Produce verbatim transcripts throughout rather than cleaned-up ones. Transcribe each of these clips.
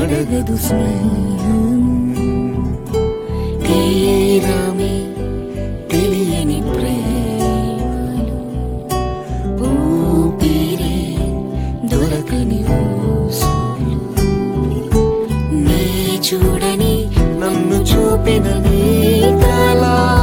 అడగదు స్నేహం తీరమే తెలియని ప్రేమలు ఊపిరి దొరకని ఊసులు నీ చూడని నన్ను చూపిన నీ కళ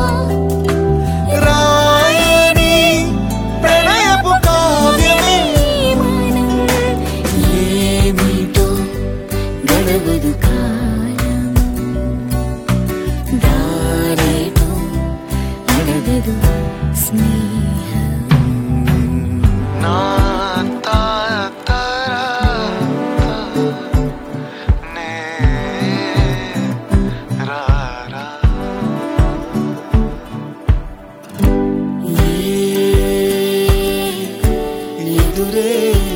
రాయని ప్రణయపు కావ్యమే మనం ఏమిటో గడవదు కాలం దారేటో అడగదు స్నేహం నా తాతరా నే రారా ఎదురే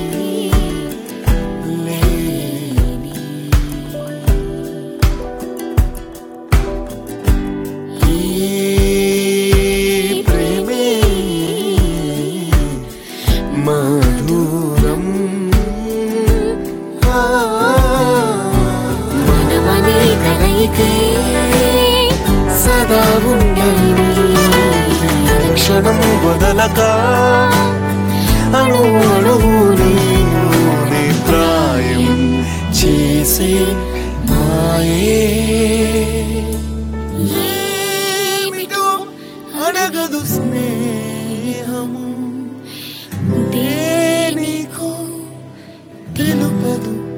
లేని ఈ ప్రేమే మధురం మనమనే కలయికే సదా ఉండాలి క్షణం వదలక అణు అణువు నీ ప్రాయం చేసే మాయే ఏమిటో అడగదు స్నేహము దేనికో తెలుపదు